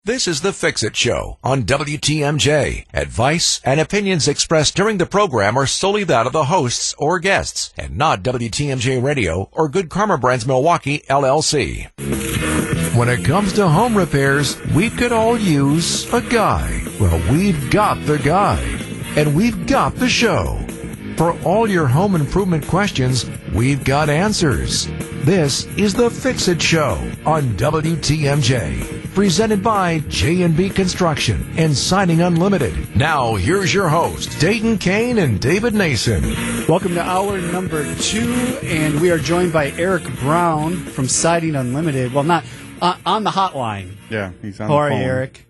This is the Fix-It Show on WTMJ. Advice and opinions expressed during the program are solely that of the hosts or guests and not WTMJ Radio or Good Karma Brands Milwaukee, LLC. When it comes to home repairs, we could all use a guy. Well, we've got the guy. And we've got the show. For all your home improvement questions, we've got answers. This is the Fix-It Show on WTMJ. Presented by J&B Construction and Siding Unlimited. Now, here's your host, Dayton Kane and David Nason. Welcome to hour number 2, and we are joined by Eric Brown from Siding Unlimited. Well, not on the hotline. Yeah, he's on the phone. How are you, Eric?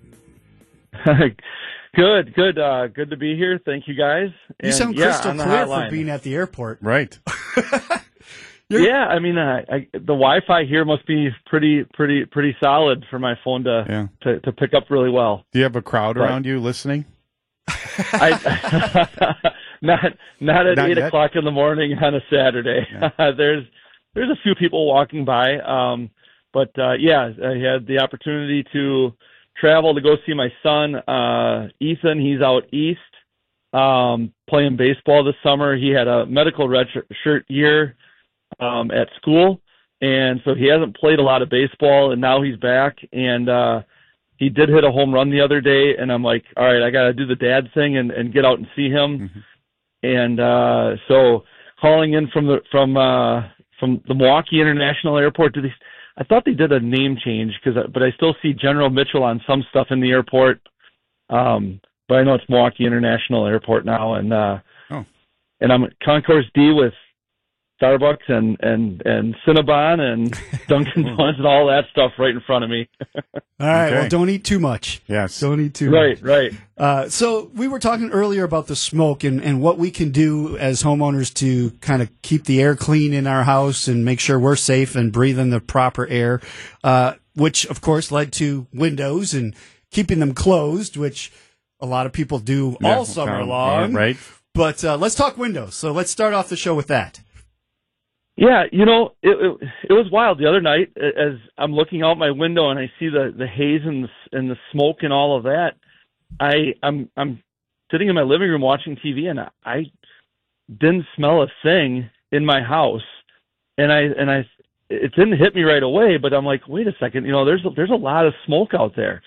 Good to be here. Thank you, guys. You sound crystal clear for being at the airport. Right. Yeah, I mean, the Wi-Fi here must be pretty solid for my phone to pick up really well. Do you have a crowd around you listening? Not at 8 o'clock in the morning on a Saturday. Yeah. There's a few people walking by, but I had the opportunity to travel to go see my son, Ethan. He's out east playing baseball this summer. He had a medical redshirt year at school, and so he hasn't played a lot of baseball, and now he's back, and he did hit a home run the other day, and I'm like, all right, I got to do the dad thing and get out and see him. Mm-hmm. And so calling in from the Milwaukee International Airport, I thought they did a name change, but I still see General Mitchell on some stuff in the airport, but I know it's Milwaukee International Airport now, and I'm at Concourse D with Starbucks and Cinnabon and Dunkin' Donuts and all that stuff right in front of me. All right, well, don't eat too much. Yes. Don't eat too much. Right. So we were talking earlier about the smoke and what we can do as homeowners to kind of keep the air clean in our house and make sure we're safe and breathing the proper air, which, of course, led to windows and keeping them closed, which a lot of people do all summer long. Right. But let's talk windows. So let's start off the show with that. Yeah, it was wild the other night as I'm looking out my window and I see the haze and the smoke and all of that. I'm sitting in my living room watching TV and I didn't smell a thing in my house, and it didn't hit me right away. But I'm like, wait a second, there's a lot of smoke out there,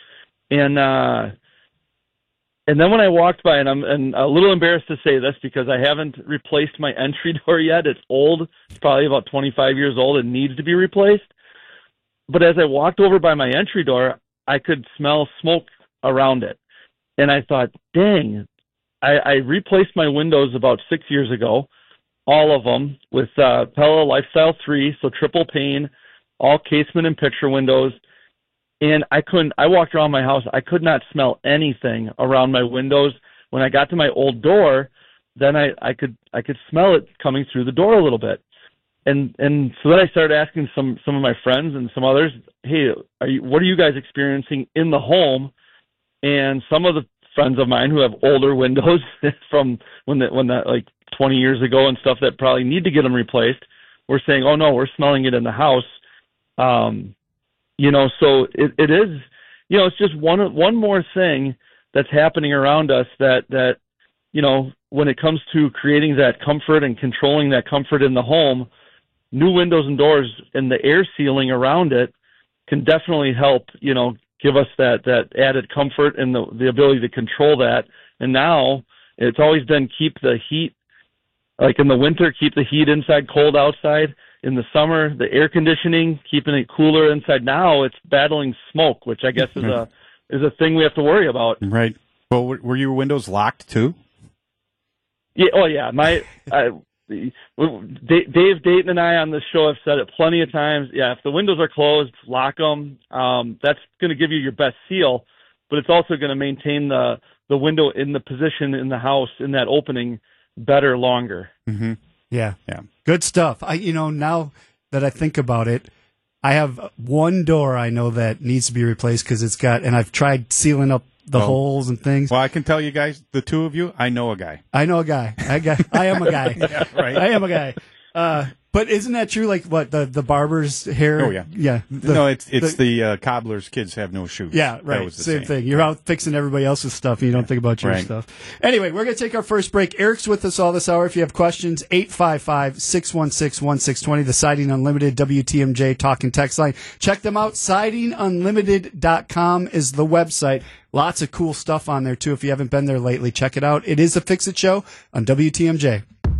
and then when I walked by, and I'm a little embarrassed to say this because I haven't replaced my entry door yet. It's old. It's probably about 25 years old and needs to be replaced. But as I walked over by my entry door, I could smell smoke around it. And I thought, dang, I replaced my windows about 6 years ago, all of them, with Pella Lifestyle 3, so triple pane, all casement and picture windows. And I walked around my house, I could not smell anything around my windows. When I got to my old door, then I could smell it coming through the door a little bit. And so then I started asking some of my friends and some others, hey, what are you guys experiencing in the home? And some of the friends of mine who have older windows from when that like 20 years ago and stuff that probably need to get them replaced, were saying, oh no, we're smelling it in the house. So it is, it's just one more thing that's happening around us that when it comes to creating that comfort and controlling that comfort in the home, new windows and doors and the air sealing around it can definitely help, give us that added comfort and the ability to control that. And now it's always been keep the heat, like in the winter, keep the heat inside, cold outside. In the summer, the air conditioning, keeping it cooler inside. Now it's battling smoke, which I guess is a thing we have to worry about. Right. Well, were your windows locked too? Yeah. Oh, yeah. Dave Dayton and I on this show have said it plenty of times. Yeah, if the windows are closed, lock them. That's going to give you your best seal, but it's also going to maintain the window in the position in the house in that opening better longer. Mm-hmm. Yeah. Good stuff. Now that I think about it, I have one door I know that needs to be replaced because and I've tried sealing up the holes and things. Well, I can tell you guys, the two of you, I know a guy. I am a guy. Yeah, right. I am a guy. But isn't that true? Like what the barber's hair? Oh, yeah. Yeah. No, it's the cobbler's kids have no shoes. Yeah, That right. was the Same thing. You're out fixing everybody else's stuff, and you don't think about your Right. stuff. Anyway, we're going to take our first break. Eric's with us all this hour. If you have questions, 855-616-1620, the Siding Unlimited WTMJ talk and text line. Check them out. SidingUnlimited.com is the website. Lots of cool stuff on there, too. If you haven't been there lately, check it out. It is the Fix It Show on WTMJ.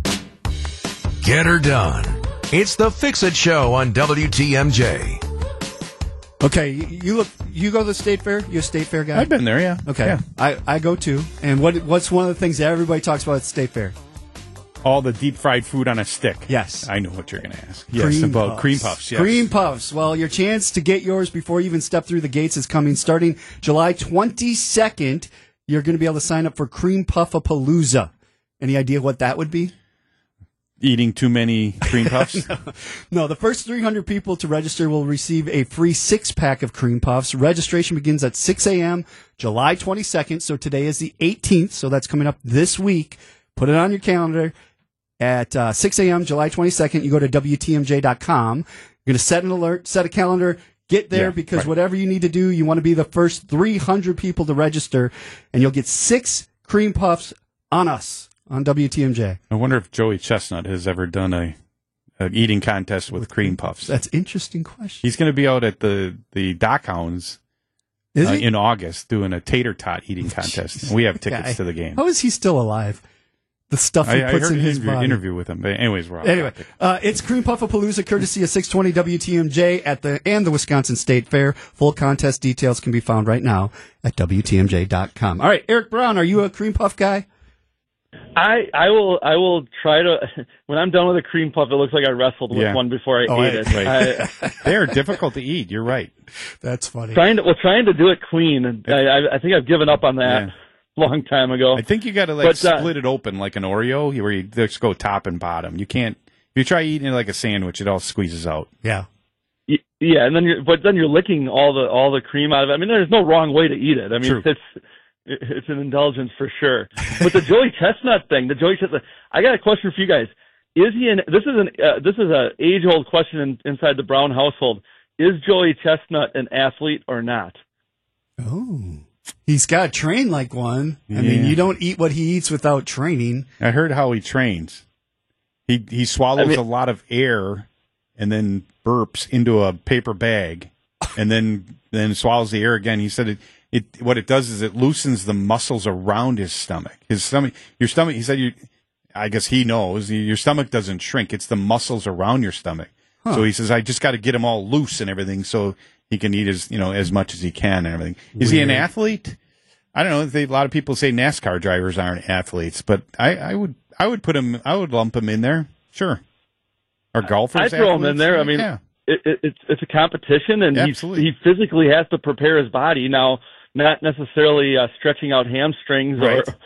Get her done. It's the Fix It Show on WTMJ. Okay, you go to the State Fair? You a State Fair guy? I've been there, yeah. Okay, Yeah. I go too. And what's one of the things that everybody talks about at the State Fair? All the deep fried food on a stick. Yes. I know what you're going to ask. Yes, about cream puffs. Yes. Cream puffs. Well, your chance to get yours before you even step through the gates is coming starting July 22nd. You're going to be able to sign up for Cream Puff-a-Palooza. Any idea what that would be? Eating too many cream puffs? No, the first 300 people to register will receive a free 6-pack of cream puffs. Registration begins at 6 a.m. July 22nd, so today is the 18th, so that's coming up this week. Put it on your calendar at 6 a.m. July 22nd. You go to WTMJ.com. You're going to set an alert, set a calendar, get there because right. whatever you need to do, you want to be the first 300 people to register, and you'll get 6 cream puffs on us. On WTMJ. I wonder if Joey Chestnut has ever done an eating contest with cream puffs. That's an interesting question. He's going to be out at the Dock Hounds in August doing a tater tot eating contest. We have tickets to the game. How is he still alive? The stuff he puts in his body. Interview with him. But anyways, we're out. Anyway, it's Cream Puff-a-Palooza, courtesy of 620 WTMJ and the Wisconsin State Fair. Full contest details can be found right now at WTMJ.com. All right, Eric Brown, are you a cream puff guy? I will try to. When I'm done with a cream puff, it looks like I wrestled with one before I ate it. Right. They're difficult to eat. You're right. That's funny. Trying to do it clean. And I think I've given up on that a long time ago. I think you got to split it open like an Oreo, where you just go top and bottom. You can't. If you try eating it like a sandwich, it all squeezes out. Yeah. Yeah, and then you're licking all the cream out of it. I mean, there's no wrong way to eat it. I mean, it's an indulgence for sure. But the Joey Chestnut thing, I got a question for you guys. Is he this is an age-old question inside the Brown household. Is Joey Chestnut an athlete or not? Oh. He's got to train like one. I mean, you don't eat what he eats without training. I heard how he trains. He swallows a lot of air and then burps into a paper bag and then swallows the air again. He said what it does is it loosens the muscles around his stomach. Your stomach, he said, I guess he knows, your stomach doesn't shrink. It's the muscles around your stomach. Huh. So he says, I just got to get them all loose and everything so he can eat as much as he can and everything. Is he an athlete? I don't know. A lot of people say NASCAR drivers aren't athletes, but I would lump him in there. Sure. Or golfers. I'd throw him in there. I mean, it's a competition, and he physically has to prepare his body. Now, not necessarily stretching out hamstrings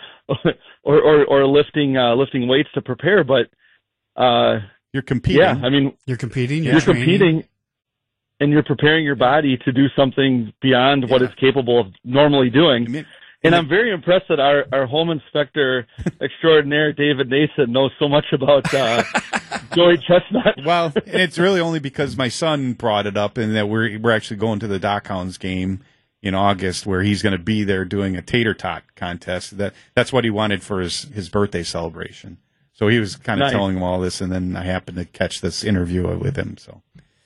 or lifting weights to prepare, but you're competing. Yeah, I mean, you're competing. You're competing, and you're preparing your body to do something beyond what it's capable of normally doing. And I'm very impressed that our home inspector extraordinaire, David Nason, knows so much about Joey Chestnut. Well, it's really only because my son brought it up, and that we're actually going to the Dock Hounds game in August, where he's going to be there doing a tater tot contest. That's what he wanted for his birthday celebration. So he was kind of telling him all this, and then I happened to catch this interview with him. So.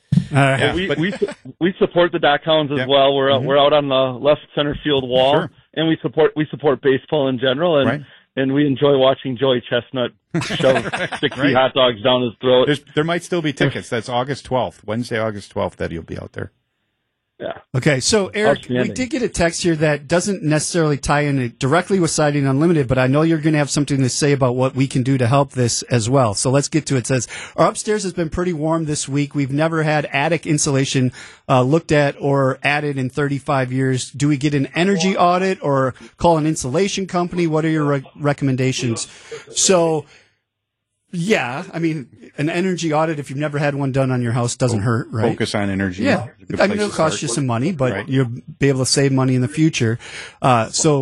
We support the Dock Hounds as well. We're out on the left center field wall, and we support baseball in general, and we enjoy watching Joey Chestnut shove 60 hot dogs down his throat. There might still be tickets. That's August 12th, Wednesday, August 12th, that he'll be out there. Yeah. Okay, so Eric, we did get a text here that doesn't necessarily tie in directly with Siding Unlimited, but I know you're going to have something to say about what we can do to help this as well. So let's get to it. It says, our upstairs has been pretty warm this week. We've never had attic insulation looked at or added in 35 years. Do we get an energy audit or call an insulation company? What are your recommendations? So, yeah, I mean, an energy audit, if you've never had one done on your house, doesn't hurt, right? Focus on energy. Yeah. I mean, it'll cost you some money, but you'll be able to save money in the future. So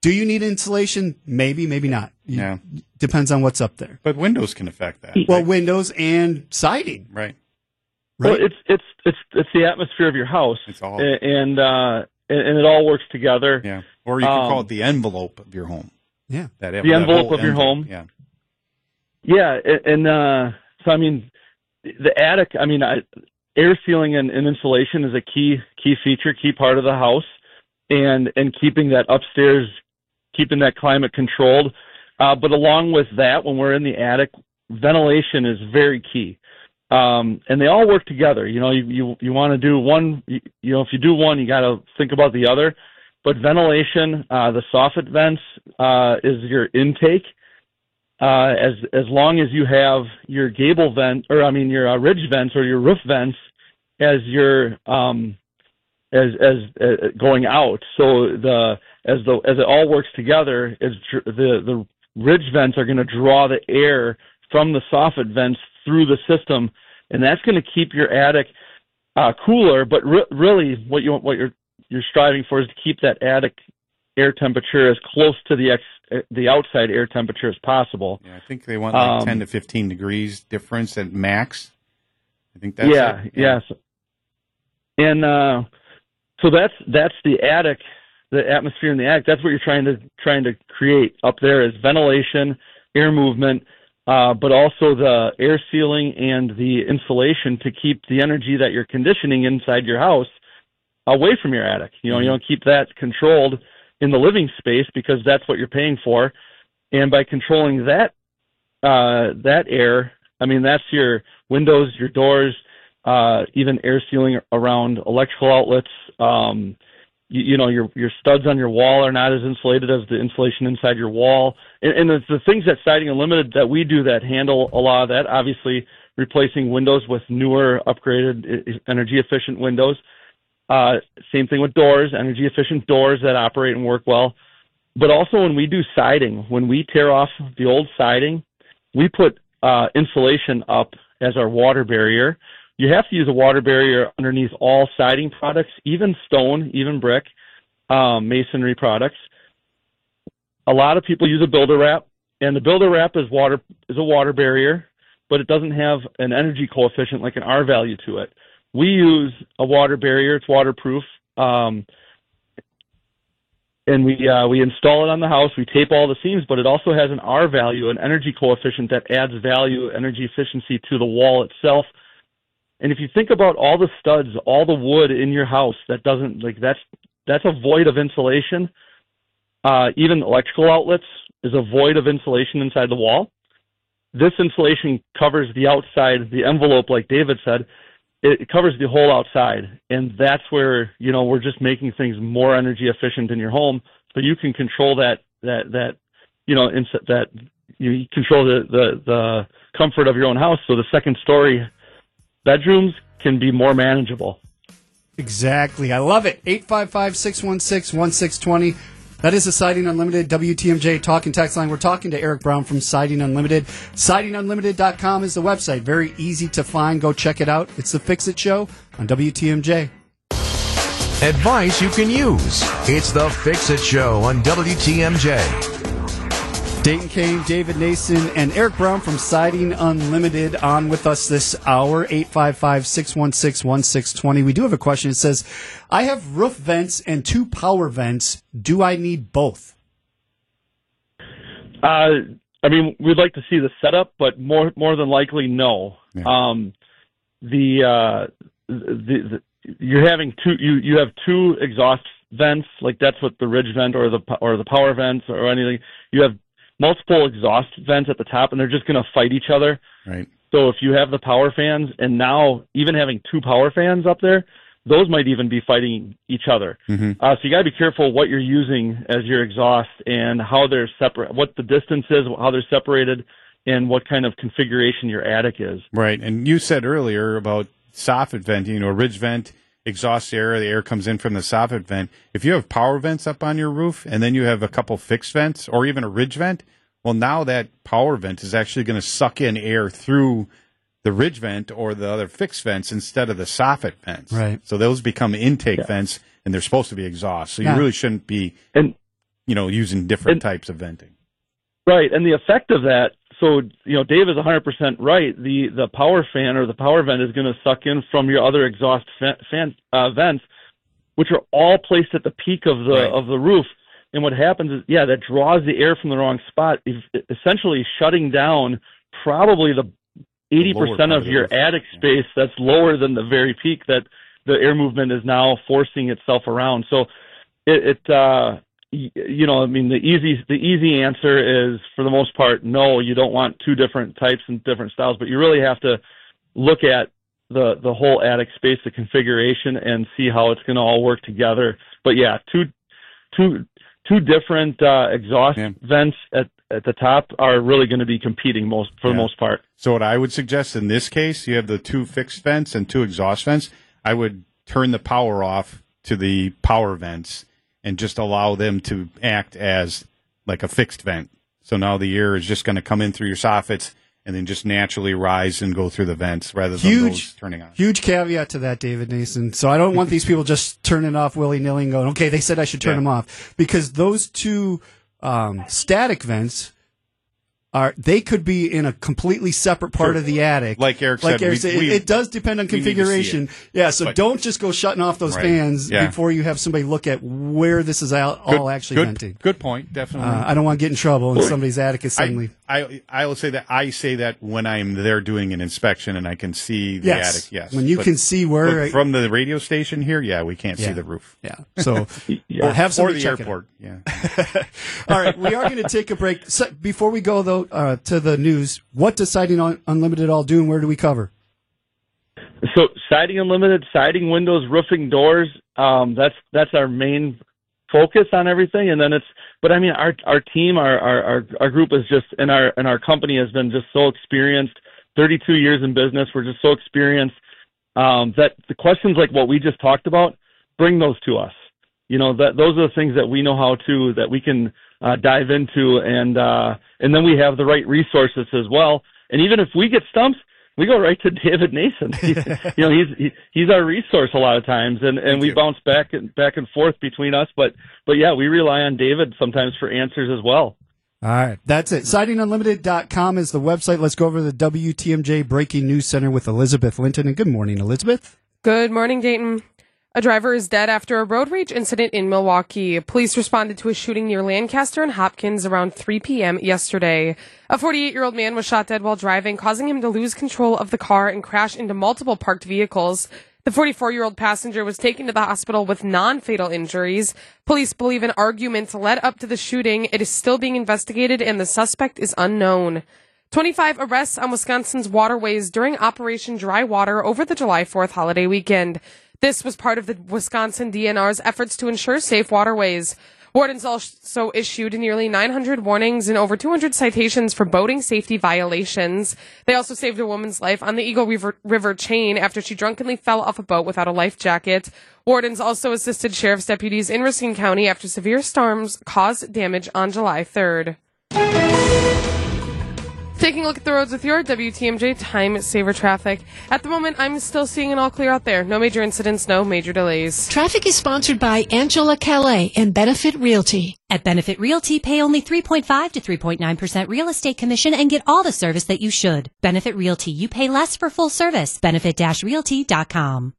Do you need insulation? Maybe, maybe not. Depends on what's up there. But windows can affect that. Well, right? windows and siding. Right. Well, it's the atmosphere of your house. It's all. And it all works together. Yeah. Or you can call it the envelope of your home. Yeah. The envelope of your home. Yeah. Yeah. And so, I mean, the attic, I mean, air sealing and insulation is a key feature, key part of the house. And keeping that upstairs, keeping that climate controlled. But along with that, when we're in the attic, ventilation is very key. And they all work together. You know, you want to do one, if you do one, you got to think about the other. But ventilation, the soffit vents, is your intake. As long as you have your gable vent, your ridge vents or your roof vents as your, as going out. So as it all works together, the ridge vents are going to draw the air from the soffit vents through the system, and that's going to keep your attic cooler. But really, what you're striving for is to keep that attic air temperature as close to the outside air temperature as possible. Yeah, I think they want like 10 to 15 degrees difference at max. I think that's it. Yes. And so that's the attic, the atmosphere in the attic. That's what you're trying to create up there is ventilation, air movement, but also the air sealing and the insulation to keep the energy that you're conditioning inside your house away from your attic. You don't keep that controlled in the living space because that's what you're paying for. And by controlling that air, I mean, that's your windows, your doors, even air sealing around electrical outlets. Your studs on your wall are not as insulated as the insulation inside your wall. And the things that Siding Unlimited that we do that handle a lot of that, obviously replacing windows with newer, upgraded, energy efficient windows. Same thing with doors, energy efficient doors that operate and work well. But also when we do siding, when we tear off the old siding, we put insulation up as our water barrier. You have to use a water barrier underneath all siding products, even stone, even brick, masonry products. A lot of people use a builder wrap, and the builder wrap is a water barrier, but it doesn't have an energy coefficient like an R value to it. We use a water barrier; it's waterproof, and we install it on the house. We tape all the seams, but it also has an R value, an energy coefficient that adds value, energy efficiency to the wall itself. And if you think about all the studs, all the wood in your house that doesn't that's a void of insulation. Even electrical outlets is a void of insulation inside the wall. This insulation covers the outside, the envelope, like David said. It covers the whole outside, and that's where we're just making things more energy efficient in your home, so you can control that you control the comfort of your own house. So the second story bedrooms can be more manageable. Exactly. I love it. 855-616-1620. That is the Siding Unlimited WTMJ talk and text line. We're talking to Eric Brown from Siding Unlimited. SidingUnlimited.com is the website. Very easy to find. Go check it out. It's the Fix-It Show on WTMJ. Advice you can use. It's the Fix-It Show on WTMJ. Dayton Kane, David Nason, and Eric Brown from Siding Unlimited on with us this hour, 855-616-1620. We do have a question. It says, I have roof vents and 2 power vents. Do I need both? We'd like to see the setup, but more than likely, no. Yeah. You're having two. You have 2 exhaust vents, like that's what the ridge vent or the power vents or anything. You have multiple exhaust vents at the top, and they're just going to fight each other. Right. So if you have the power fans, and now even having 2 power fans up there, those might even be fighting each other. Mm-hmm. So you got to be careful what you're using as your exhaust and how they're separate, what the distance is, how they're separated, and what kind of configuration your attic is. Right. And you said earlier about soffit venting, a ridge vent, exhaust air, the air comes in from the soffit vent. If you have power vents up on your roof and then you have a couple fixed vents or even a ridge vent, well, now that power vent is actually going to suck in air through the ridge vent or the other fixed vents instead of the soffit vents. Right. So those become intake vents, and they're supposed to be exhaust. So you really shouldn't be using different types of venting. Right, and the effect of that, so, Dave is 100% right. The power fan or the power vent is going to suck in from your other exhaust vents, which are all placed at the peak of the roof. And what happens is, that draws the air from the wrong spot, essentially shutting down probably the 80% of your attic space that's lower than the very peak that the air movement is now forcing itself around. So the easy answer is, for the most part, no, you don't want two different types and different styles, but you really have to look at the whole attic space, the configuration, and see how it's going to all work together. But two different exhaust vents at the top are really going to be competing for the most part. So what I would suggest in this case, you have the two fixed vents and two exhaust vents. I would turn the power off to the power vents and just allow them to act as like a fixed vent. So now the air is just going to come in through your soffits and then just naturally rise and go through the vents rather than those turning on. Huge caveat to that, David Nason. So I don't want these people just turning off willy-nilly and going, okay, they said I should turn them off. Because those two static vents, they could be in a completely separate part of the attic. Like Eric said, it does depend on configuration. So don't just go shutting off those fans before you have somebody look at where this is all actually venting. Good point, definitely. I don't want to get in trouble and somebody's attic is suddenly... I will say that I say that when I'm there doing an inspection and I can see the attic, yes. When you can see where... From the radio station here, we can't see the roof. Yeah, so have somebody check it. Or the airport, All right, we are going to take a break. So, before we go, though, to the news, what does Siding Unlimited all do and where do we cover? So Siding Unlimited, siding, windows, roofing, doors, that's our main focus on everything. And then our team, our group is just, and our company has been just so experienced, 32 years in business. We're just so experienced that the questions like what we just talked about, bring those to us. Those are the things that we know how to, that we can dive into, and then we have the right resources as well. And even if we get stumped, we go right to David Nason. He's our resource a lot of times, and we bounce back and forth between us. But we rely on David sometimes for answers as well. All right, that's it. SidingUnlimited.com is the website. Let's go over to the WTMJ Breaking News Center with Elizabeth Linton. And good morning, Elizabeth. Good morning, Dayton. A driver is dead after a road rage incident in Milwaukee. Police responded to a shooting near Lancaster and Hopkins around 3 p.m. yesterday. A 48-year-old man was shot dead while driving, causing him to lose control of the car and crash into multiple parked vehicles. The 44-year-old passenger was taken to the hospital with non-fatal injuries. Police believe an argument led up to the shooting. It is still being investigated, and the suspect is unknown. 25 arrests on Wisconsin's waterways during Operation Dry Water over the July 4th holiday weekend. This was part of the Wisconsin DNR's efforts to ensure safe waterways. Wardens also issued nearly 900 warnings and over 200 citations for boating safety violations. They also saved a woman's life on the Eagle River chain after she drunkenly fell off a boat without a life jacket. Wardens also assisted sheriff's deputies in Racine County after severe storms caused damage on July 3rd. Taking a look at the roads with your WTMJ Time Saver traffic. At the moment, I'm still seeing an all clear out there. No major incidents, no major delays. Traffic is sponsored by Angela Calais and Benefit Realty. At Benefit Realty, pay only 3.5 to 3.9% real estate commission and get all the service that you should. Benefit Realty, you pay less for full service. Benefit-realty.com.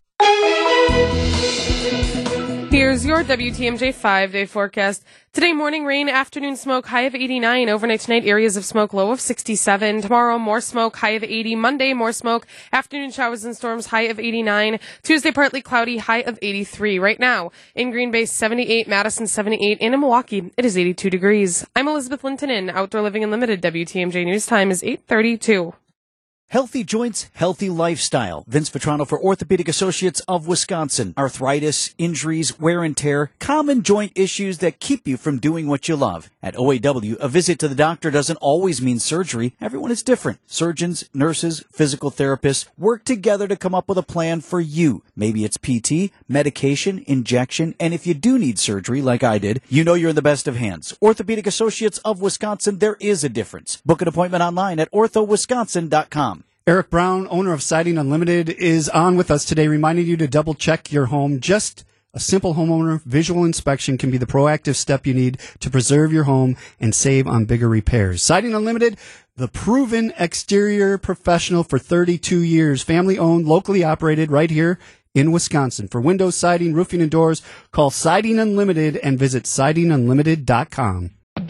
Here's your WTMJ 5-day forecast. Today morning, rain, afternoon smoke, high of 89. Overnight tonight, areas of smoke, low of 67. Tomorrow, more smoke, high of 80. Monday, more smoke, afternoon showers and storms, high of 89. Tuesday, partly cloudy, high of 83. Right now, in Green Bay, 78, Madison, 78, and in Milwaukee, it is 82 degrees. I'm Elizabeth Linton in Outdoor Living Unlimited. WTMJ News Time is 8:32. Healthy joints, healthy lifestyle. Vince Vetrano for Orthopedic Associates of Wisconsin. Arthritis, injuries, wear and tear, common joint issues that keep you from doing what you love. At OAW, a visit to the doctor doesn't always mean surgery. Everyone is different. Surgeons, nurses, physical therapists work together to come up with a plan for you. Maybe it's PT, medication, injection, and if you do need surgery, like I did, you know you're in the best of hands. Orthopedic Associates of Wisconsin, there is a difference. Book an appointment online at orthowisconsin.com. Eric Brown, owner of Siding Unlimited, is on with us today, reminding you to double-check your home just A simple homeowner visual inspection can be the proactive step you need to preserve your home and save on bigger repairs. Siding Unlimited, the proven exterior professional for 32 years, family owned, locally operated right here in Wisconsin. For windows, siding, roofing, and doors, call Siding Unlimited and visit sidingunlimited.com.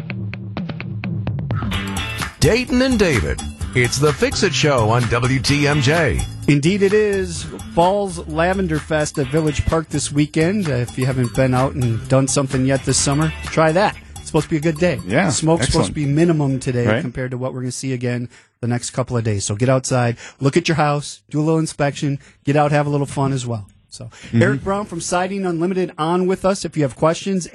Dayton and David. It's the Fix-It Show on WTMJ. Indeed it is. Falls Lavender Fest at Village Park this weekend. If you haven't been out and done something yet this summer, try that. It's supposed to be a good day. Yeah, Smoke's excellent. supposed to be minimum today Right. compared to what we're going to see again the next couple of days. So get outside, look at your house, do a little inspection, get out, have a little fun as well. So Eric Brown from Siding Unlimited on with us. If you have questions,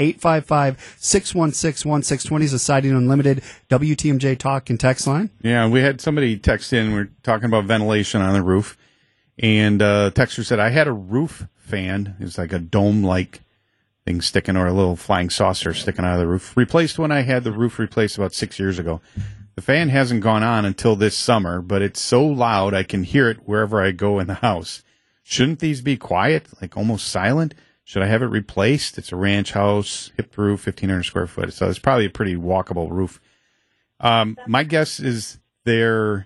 855-616-1620 is the Siding Unlimited WTMJ talk and text line. Yeah, we had somebody text in. We're talking about ventilation on the roof. And texter said, I had a roof fan. It was like a dome-like thing sticking, or a little flying saucer sticking out of the roof. Replaced when I had the roof replaced about 6 years ago. The fan hasn't gone on until this summer, but it's so loud I can hear it wherever I go in the house. Shouldn't these be quiet, like almost silent? Should I have it replaced? It's a ranch house, hip roof, 1,500 square foot. So it's probably a pretty walkable roof. My guess is the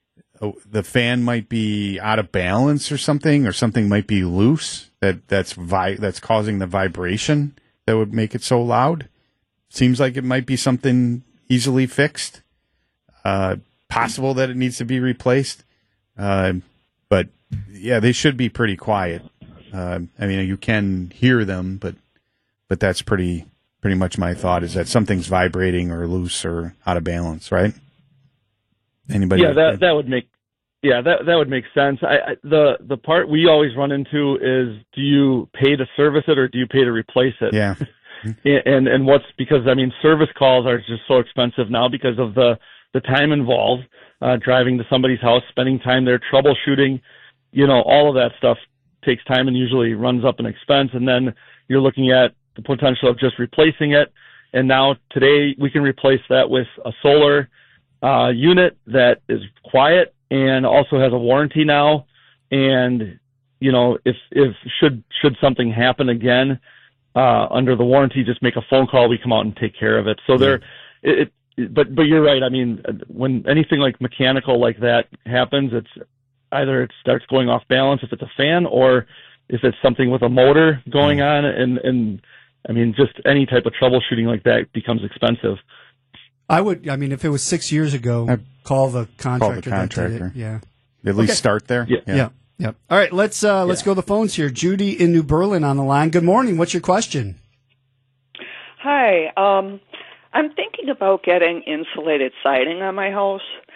fan might be out of balance or something might be loose that's causing the vibration that would make it so loud. Seems like it might be something easily fixed. Possible that it needs to be replaced. But yeah, they should be pretty quiet. I mean, you can hear them, but that's pretty much my thought, is that something's vibrating or loose or out of balance, right? Anybody? Yeah, that would make sense. The part we always run into is, do you pay to service it or do you pay to replace it? Yeah. And because service calls are just so expensive now because of the time involved, driving to somebody's house, spending time there, troubleshooting, all of that stuff takes time and usually runs up in expense. And then you're looking at the potential of just replacing it. And now today we can replace that with a solar unit that is quiet and also has a warranty now. And, if should something happen again, under the warranty, just make a phone call, we come out and take care of it. So but you're right. I mean, when anything like mechanical like that happens, it's either it starts going off balance if it's a fan, or if it's something with a motor going on, and I mean, just any type of troubleshooting like that becomes expensive. If it was 6 years ago, call the contractor. Call the contractor. Yeah. At least start there. Yeah. All right, let's go to the phones here. Judy in New Berlin on the line. Good morning. What's your question? Hi. I'm thinking about getting insulated siding on my house.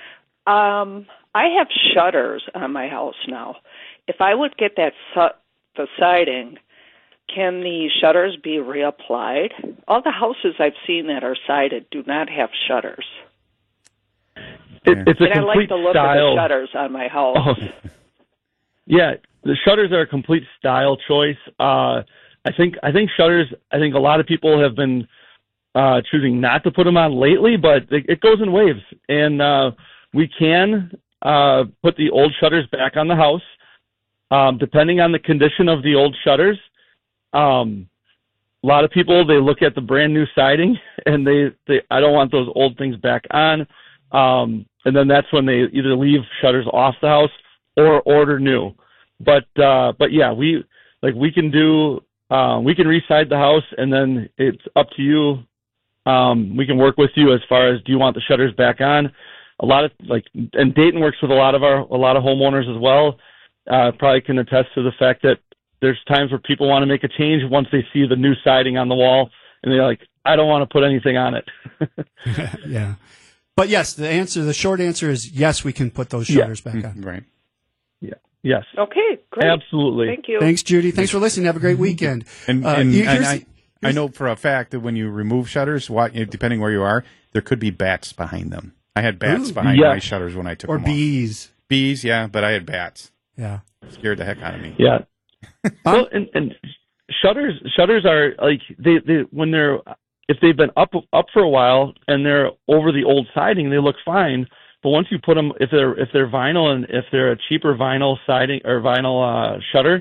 I have shutters on my house now. If I would get the siding, can the shutters be reapplied? All the houses I've seen that are sided do not have shutters. It's a and I like complete the look style. of the shutters on my house. Oh. Yeah, the shutters are a complete style choice. I think shutters. I think a lot of people have been choosing not to put them on lately, but it goes in waves, and we can put the old shutters back on the house, depending on the condition of the old shutters. A lot of people, they look at the brand new siding and they I don't want those old things back on, and then that's when they either leave shutters off the house or order new. But yeah, we can re-side the house, and then it's up to you. We can work with you as far as, do you want the shutters back on? A lot of and Dayton works with a lot of homeowners as well. Probably can attest to the fact that there's times where people want to make a change once they see the new siding on the wall, and they're like, I don't want to put anything on it. Yeah. But yes, the short answer is yes, we can put those shutters back on. Right. Yeah. Yes. Okay, great. Absolutely. Thank you. Thanks, Judy. Thanks for listening. Have a great weekend. I know for a fact that when you remove shutters, depending where you are, there could be bats behind them. I had bats behind my shutters when I took them off. Or bees. Bees, yeah, but I had bats. Yeah. Scared the heck out of me. Yeah. Well, and shutters are like if they've been up for a while and they're over the old siding, they look fine. But once you put them, if they're vinyl, and if they're a cheaper vinyl siding or vinyl shutter,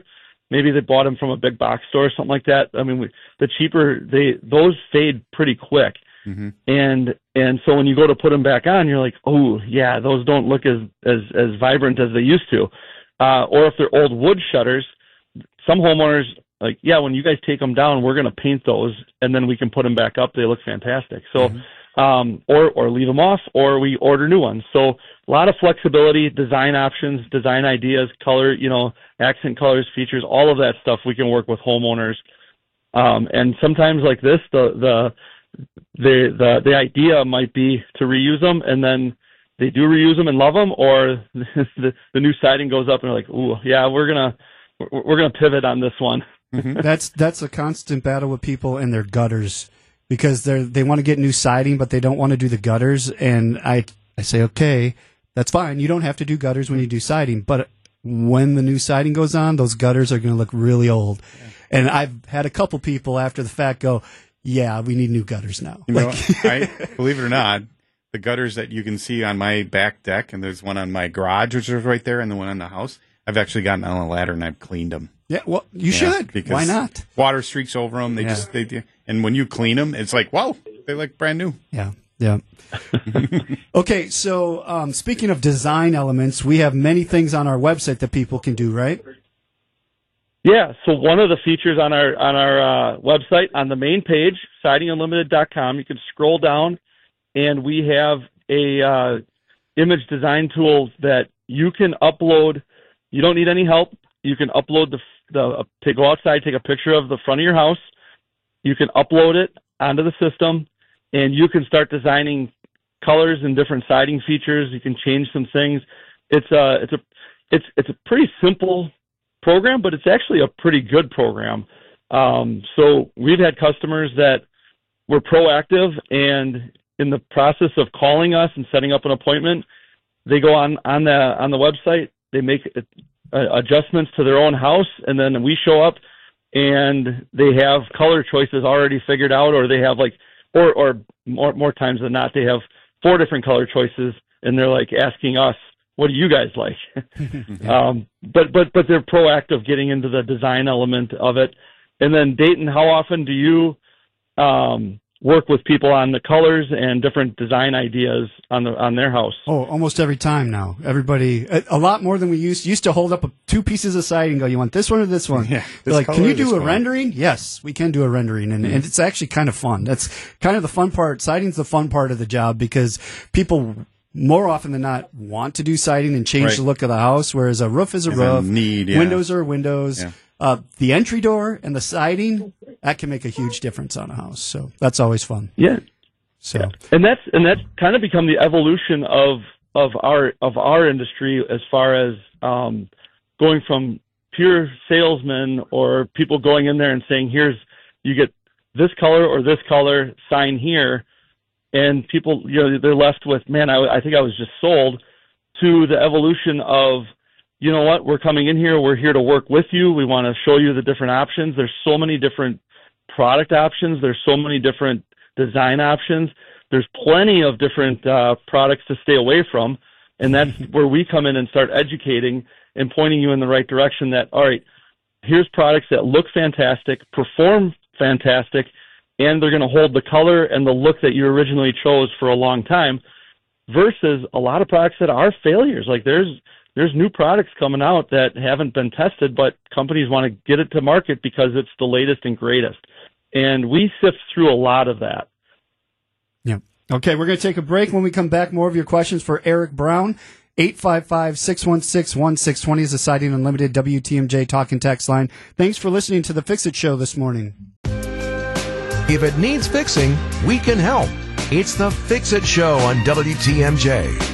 maybe they bought them from a big box store or something like that. I mean, the cheaper those fade pretty quick. Mm-hmm. And so when you go to put them back on, you're like, oh yeah, those don't look as vibrant as they used to. Or if they're old wood shutters, some homeowners like, yeah, when you guys take them down, we're going to paint those and then we can put them back up. They look fantastic. So, or leave them off, or we order new ones. So a lot of flexibility, design options, design ideas, color, accent colors, features, all of that stuff we can work with homeowners. And sometimes like this, the idea might be to reuse them, and then they do reuse them and love them, or the new siding goes up and they're like, ooh, yeah, we're gonna pivot on this one. That's a constant battle with people and their gutters, because they want to get new siding, but they don't want to do the gutters. And I say, okay, that's fine. You don't have to do gutters when you do siding, but when the new siding goes on, those gutters are going to look really old. Yeah. And I've had a couple people after the fact go, yeah, we need new gutters now. Believe it or not, the gutters that you can see on my back deck, and there's one on my garage, which is right there, and the one on the house, I've actually gotten on a ladder and I've cleaned them. Yeah, well, you should. Why not? Water streaks over them. And when you clean them, it's like, whoa, they look brand new. Yeah. Okay, so speaking of design elements, we have many things on our website that people can do, right? Yeah, so one of the features on our website, on the main page, sidingunlimited.com, you can scroll down, and we have a image design tool that you can upload. You don't need any help. You can upload go outside, take a picture of the front of your house. You can upload it onto the system, and you can start designing colors and different siding features. You can change some things. It's a pretty simple program, but it's actually a pretty good program. So we've had customers that were proactive, and in the process of calling us and setting up an appointment, they go on the website, they make adjustments to their own house, and then we show up and they have color choices already figured out, or they have or more times than not, they have 4 different color choices, and they're like asking us, what do you guys like? But they're proactive getting into the design element of it. And then Dayton, how often do you work with people on the colors and different design ideas on their house? Oh, almost every time now. Everybody, a lot more than we used to hold up 2 pieces of siding and go, you want this one or this one? Yeah, they're like, can you do a rendering? Yes, we can do a rendering. And it's actually kind of fun. That's kind of the fun part. Siding's the fun part of the job, because people more often than not want to do siding and change the look of the house, whereas a roof is a roof, windows are windows. Yeah. The entry door and the siding, that can make a huge difference on a house. So that's always fun. Yeah. So and that's kind of become the evolution of our industry, as far as going from pure salesmen or people going in there and saying, you get this color or this color, sign here. And people, they're left with, man, I think I was just sold, to the evolution of, you know what, we're coming in here, we're here to work with you, we want to show you the different options. There's so many different product options, there's so many different design options, there's plenty of different products to stay away from, and that's where we come in and start educating and pointing you in the right direction that, all right, here's products that look fantastic, perform fantastic, and they're going to hold the color and the look that you originally chose for a long time, versus a lot of products that are failures. Like there's new products coming out that haven't been tested, but companies want to get it to market because it's the latest and greatest. And we sift through a lot of that. Yeah. Okay, we're going to take a break. When we come back, more of your questions for Eric Brown. 855-616-1620 is the Siding Unlimited WTMJ talk and text line. Thanks for listening to the Fix-It Show this morning. If it needs fixing, we can help. It's the Fix-It Show on WTMJ.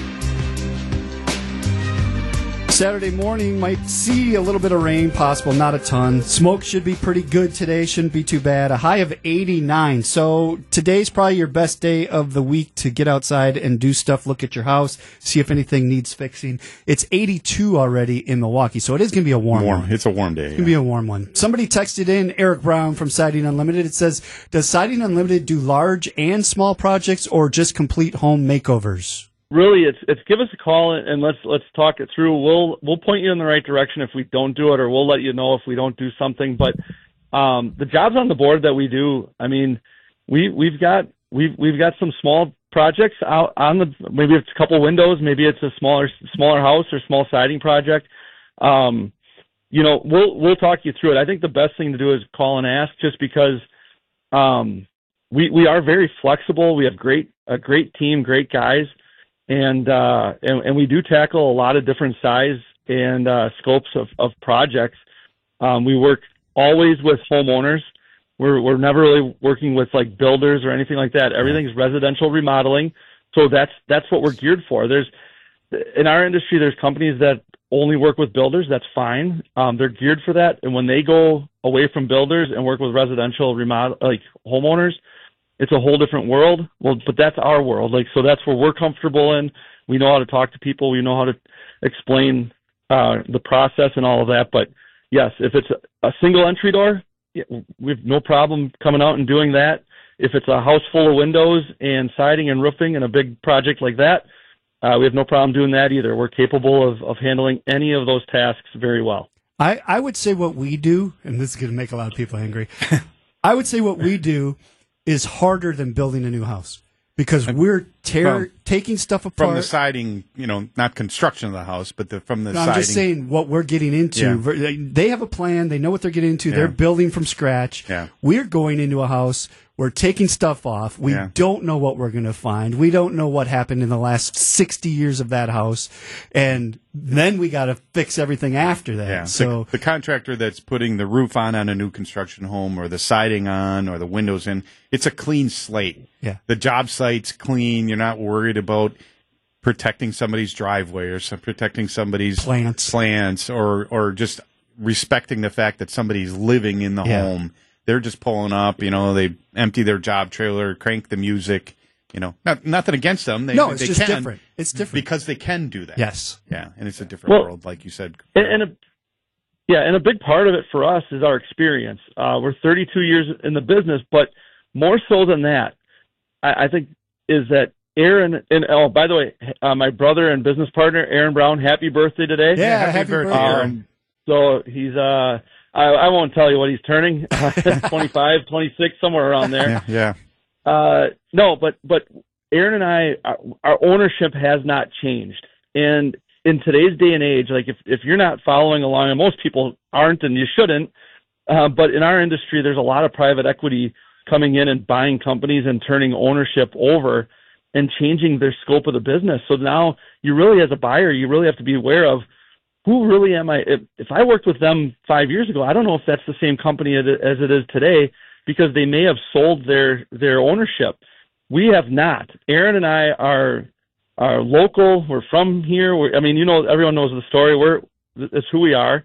Saturday morning might see a little bit of rain possible, not a ton. Smoke should be pretty good today, shouldn't be too bad. A high of 89. So today's probably your best day of the week to get outside and do stuff, look at your house, see if anything needs fixing. It's 82 already in Milwaukee, so it is going to be a warm one. It's a warm day. It's going to be a warm one. Somebody texted in, Eric Brown from Siding Unlimited. It says, does Siding Unlimited do large and small projects or just complete home makeovers? really, it's give us a call and let's talk it through. We'll point you in the right direction if we don't do it, or we'll let you know if we don't do something. But the jobs on the board that we do, I mean, we've got some small projects out on the, maybe it's a couple windows, maybe it's a smaller house or small siding project. You know, we'll talk you through it. I think the best thing to do is call and ask, just because we are very flexible. We have a great team, great guys, and we do tackle a lot of different size and scopes of projects. We work always with homeowners. We're never really working with like builders or anything like that. Everything's residential remodeling, so that's what we're geared for. In our industry, there's companies that only work with builders. That's fine. They're geared for that, and when they go away from builders and work with residential like homeowners, it's a whole different world. Well, but that's our world. Like, so that's where we're comfortable in. We know how to talk to people. We know how to explain the process and all of that. But yes, if it's a single entry door, we have no problem coming out and doing that. If it's a house full of windows and siding and roofing and a big project like that, we have no problem doing that either. We're capable of handling any of those tasks very well. I would say what we do, and this is going to make a lot of people angry, I would say what we do is harder than building a new house, because we're taking stuff apart. From the siding, not construction of the house, but from the siding. I'm just saying what we're getting into. Yeah. They have a plan. They know what they're getting into. Yeah. They're building from scratch. Yeah. We're going into a house. We're taking stuff off. We don't know what we're going to find. We don't know what happened in the last 60 years of that house. And then we got to fix everything after that. Yeah. So the contractor that's putting the roof on a new construction home, or the siding on, or the windows in, it's a clean slate. Yeah. The job site's clean. You're not worried about protecting somebody's driveway or protecting somebody's plants or just respecting the fact that somebody's living in the home. They're just pulling up, they empty their job trailer, crank the music, nothing against them. It's just different. It's different. Because they can do that. Yes. Yeah, and it's a different world, like you said. And a big part of it for us is our experience. We're 32 years in the business, but more so than that, I think, is that Aaron, and by the way, my brother and business partner, Aaron Brown, happy birthday today. Yeah, happy birthday, Aaron. So he's, I won't tell you what he's turning, 25, 26, somewhere around there. Yeah. No, but Aaron and I, our ownership has not changed. And in today's day and age, like if you're not following along, and most people aren't, and you shouldn't, but in our industry, there's a lot of private equity coming in and buying companies and turning ownership over and changing their scope of the business. So now you really, as a buyer, you really have to be aware of, who really am I? If I worked with them 5 years ago, I don't know if that's the same company as it is today, because they may have sold their ownership. We have not. Aaron and I are local. We're from here. Everyone knows the story. It's who we are.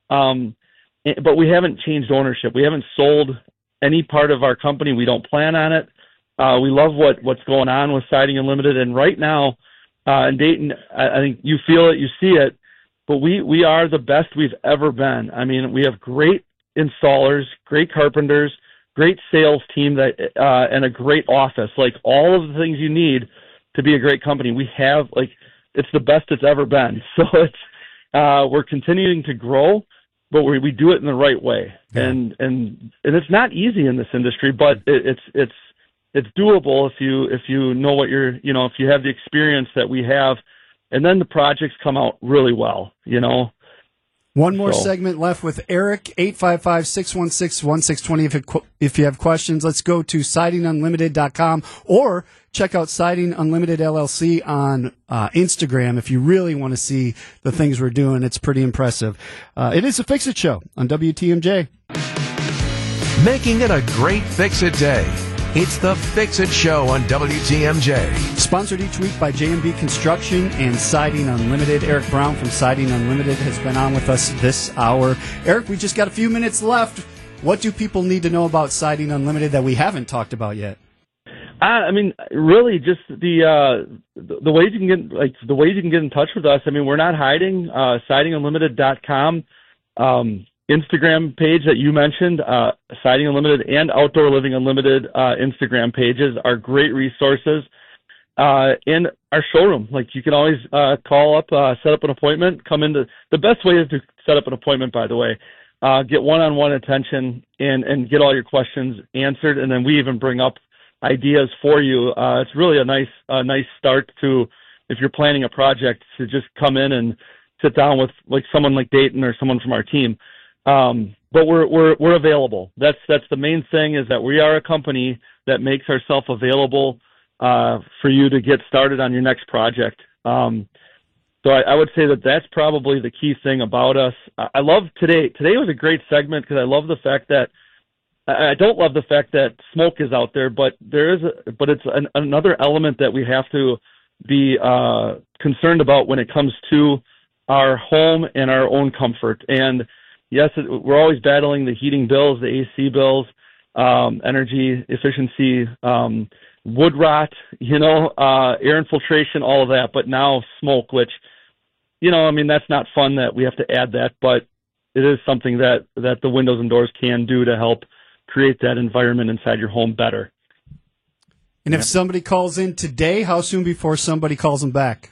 But we haven't changed ownership. We haven't sold any part of our company. We don't plan on it. We love what's going on with Siding Unlimited. And right now, in Dayton, I think you feel it, you see it, but we are the best we've ever been. I mean, we have great installers, great carpenters, great sales team and a great office. Like, all of the things you need to be a great company, we have. Like, it's the best it's ever been. So we're continuing to grow, but we do it in the right way. Yeah. And it's not easy in this industry, but it's doable if you know what if you have the experience that we have. And then the projects come out really well, One more segment left with Eric, 855-616-1620. If you have questions, let's go to sidingunlimited.com or check out Siding Unlimited LLC on Instagram if you really want to see the things we're doing. It's pretty impressive. It is a Fix-It Show on WTMJ. Making it a great Fix-It day. It's the Fix-It Show on WTMJ. Sponsored each week by J&B Construction and Siding Unlimited. Eric Brown from Siding Unlimited has been on with us this hour. Eric, we just got a few minutes left. What do people need to know about Siding Unlimited that we haven't talked about yet? Really, just the ways you can get in touch with us. We're not hiding. SidingUnlimited.com. Instagram page that you mentioned, Siding Unlimited and Outdoor Living Unlimited Instagram pages are great resources. And our showroom. Like, you can always call up, set up an appointment, come into. The best way is to set up an appointment, by the way. Get one-on-one attention and get all your questions answered, and then we even bring up ideas for you. It's really a nice start to, if you're planning a project, to just come in and sit down with like someone like Dayton or someone from our team. But we're available. That's the main thing, is that we are a company that makes ourselves available for you to get started on your next project. So I would say that that's probably the key thing about us. I love today. Today was a great segment because I love the fact that I don't love the fact that smoke is out there, but it's another element that we have to be concerned about when it comes to our home and our own comfort. And yes, we're always battling the heating bills, the AC bills, energy efficiency, wood rot, air infiltration, all of that. But now smoke, which, that's not fun that we have to add that, but it is something that the windows and doors can do to help create that environment inside your home better. And if somebody calls in today, how soon before somebody calls them back?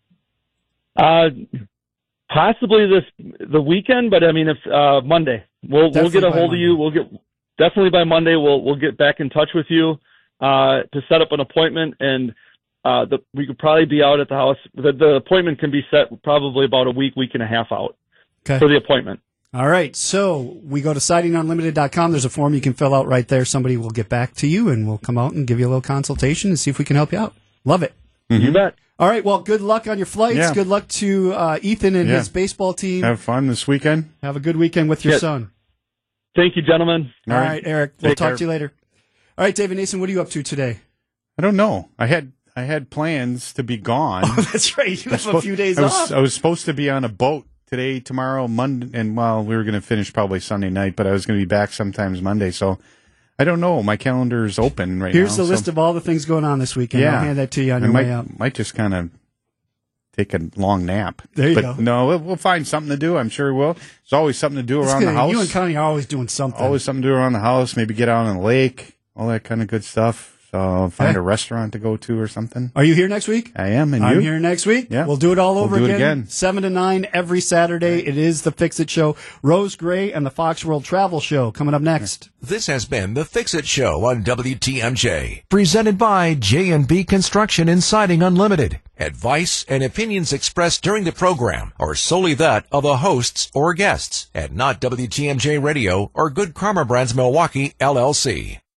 Possibly the weekend, but if Monday, we'll get a hold of you. We'll get definitely by Monday. We'll get back in touch with you to set up an appointment, and we could probably be out at the house. The appointment can be set probably about a week and a half out for the appointment. All right. So we go to sidingunlimited.com. There's a form you can fill out right there. Somebody will get back to you, and we'll come out and give you a little consultation and see if we can help you out. Love it. Mm-hmm. You bet. All right. Well, good luck on your flights. Yeah. Good luck to Ethan and his baseball team. Have fun this weekend. Have a good weekend with your son. Thank you, gentlemen. All right, Eric. We'll talk to you later. All right, David Nason, what are you up to today? I don't know. I had plans to be gone. Oh, that's right. You have a few days off. I was supposed to be on a boat today, tomorrow, Monday, and we were going to finish probably Sunday night, but I was going to be back sometimes Monday, so I don't know. My calendar's open right now. Here's the list of all the things going on this weekend. I'll hand that to you on your way out. Might just kind of take a long nap. There you go. No, we'll find something to do. I'm sure we will. There's always something to do around the house. You and Connie are always doing something. Always something to do around the house. Maybe get out on the lake, all that kind of good stuff. So find a restaurant to go to or something. Are you here next week? I am, and I'm here next week. Yeah. We'll do it all over again. 7 to 9 every Saturday. It is the Fix It Show. Rose Gray and the Fox World Travel Show coming up next. This has been the Fix It Show on WTMJ, presented by J&B Construction and Siding Unlimited. Advice and opinions expressed during the program are solely that of the hosts or guests, and not WTMJ Radio or Good Karma Brands Milwaukee, LLC.